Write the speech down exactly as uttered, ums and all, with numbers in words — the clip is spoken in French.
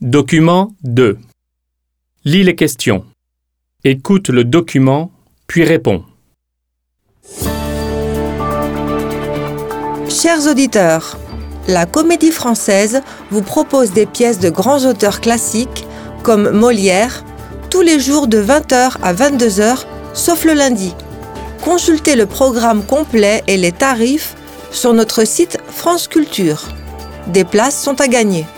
Document deux. Lis les questions. Écoute le document, puis réponds. Chers auditeurs, la Comédie Française vous propose des pièces de grands auteurs classiques comme Molière, tous les jours de vingt heures à vingt-deux heures, sauf le lundi. Consultez le programme complet et les tarifs sur notre site France Culture. Des places sont à gagner.